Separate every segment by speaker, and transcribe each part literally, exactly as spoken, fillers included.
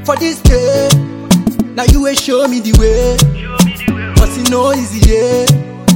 Speaker 1: for this day. Now you will show me the way, cause you know easy, yeah.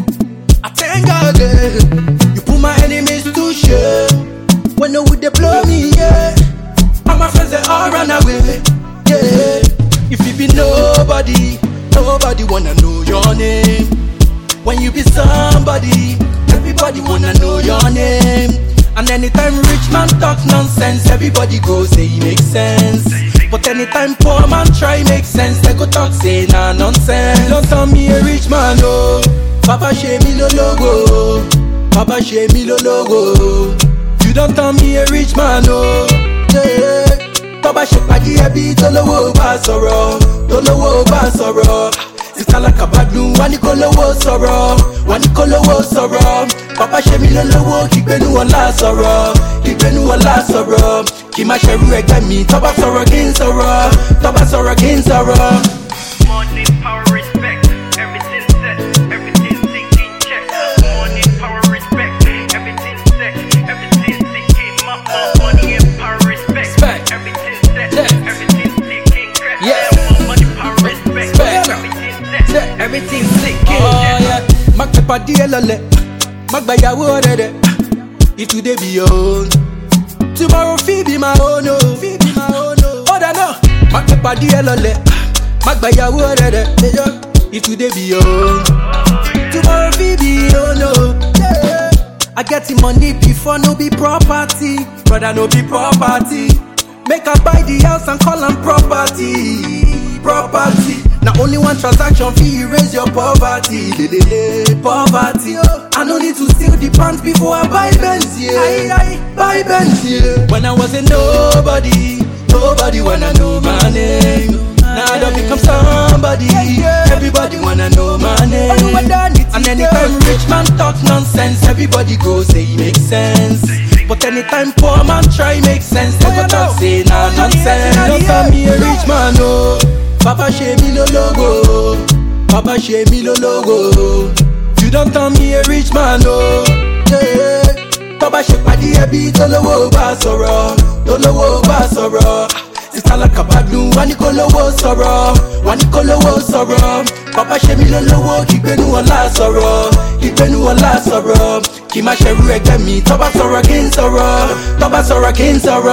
Speaker 1: I thank God, yeah. You put my enemies to shame. When no would they blow me, yeah. All my friends they all run away, yeah. If you be nobody, nobody wanna know your name. When you be somebody, everybody wanna know your name. And anytime rich man talk nonsense, everybody go say it makes sense. But anytime poor man try make sense, they go talk say nah nonsense. Don't tell me a rich man, oh. Papa shame me lo logo, Papa shame me lo logo. You don't tell me a rich man, oh. Yeah. Papa shame padi ebi tolowo ba soro, tolowo ba soro. Sita like a badu, wani kolowo soro, wani kolowo soro. Papa shame me lo lowo, kipenu wala soro, kipenu wala soro. Kima sheru ege mi, toba soro kin soro, toba soro kin soro.
Speaker 2: Money, power, respect, everything set, everything sinking check. Money, power, respect, everything set, everything sinking my money and power, respect, everything set, everything sinking crack.
Speaker 1: Yeah.
Speaker 2: Money, power, respect, everything set, everything sinking.
Speaker 1: Oh yeah, mag pepa di elole, mag bayawo rede. It today be your own, tomorrow fi be my own, oh. Fi be my own, oh. Oh da no, mag pepa di elole, mag bayawo rede. It today be your own, tomorrow fi be your own, oh. Yeah. I get the money before no be property, brother no be property. Make I buy the house and call am property, property. Now only one transaction fee erase your poverty, lelele, poverty. I no need to steal the pants before I buy Benz, yeah. Aye, aye, buy Benz, yeah. When I was a nobody, nobody wanna know my name. Now I don't become somebody, everybody wanna know my name. And anytime rich man talk nonsense, everybody go say it makes sense. But anytime poor man try make sense, they go talk say nah nonsense. Don't tell me a rich man, no. Papa shame me lo logo, Papa shame me lo logo. You don't tell me a rich man, no. Yeah. Papa shame padi ebi tolowo ba soro, tolowo ba soro. Sita like a badu, wani kolowo soro, wani kolowo soro. Papa shame me lo logo, kipenu wala soro, kipenu wala soro. Kima sheru ege mi, toba soro kin soro, toba soro kin soro.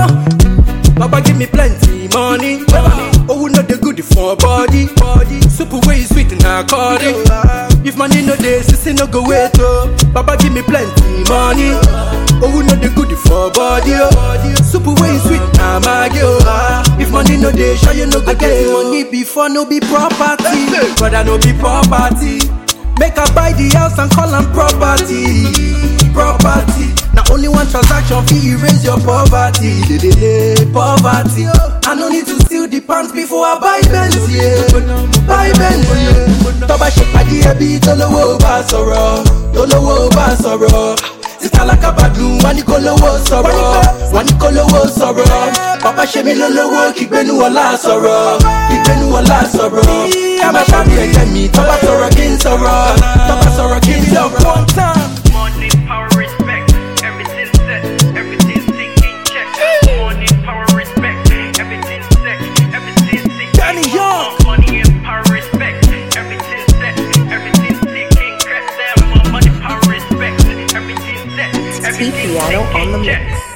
Speaker 1: Papa give me plenty money, oh we know the good for body, body. Super way sweet in a cardi. If money no dey, sissy no go wait oh. Papa give me plenty money, oh we know the good for body, oh. Super way sweet na maggi oh. If money no dey, sure you no go get money before no be property, brother no be property. Make I buy the house and call am property, property. Now only one transaction fee erase your poverty, lelele, poverty. I no need to steal the pants before I buy Benz, yeah. Buy Benz, yeah. Toba shake padi ebi tolowo ba soro, tolowo ba soro. Sita like a badu, wani kolowo soro, wani kolowo soro. Papa shame me lo lowo, kipenu wala soro, kipenu wala soro. Kama shami ege mi, toba soro kin soro, toba soro kin soro.
Speaker 2: Money, power, respect, everything set, everything sinking check. Money, power, respect, everything set, everything sinking.
Speaker 1: Danny Young.
Speaker 2: Money and power, respect, everything set, everything sinking crack. Money, power, respect, everything set, everything
Speaker 3: T Piano on the
Speaker 2: sinking
Speaker 3: mix.
Speaker 2: check.